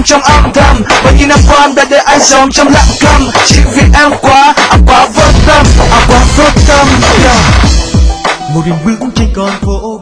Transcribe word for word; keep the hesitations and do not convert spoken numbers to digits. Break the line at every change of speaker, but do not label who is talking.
trong âm thầm. Bao nhiêu năm qua đã để anh sống trong lặng câm, chỉ vì em quá, anh quá vô tâm, anh quá vô tâm. Yeah.
Một đêm bước trên con phố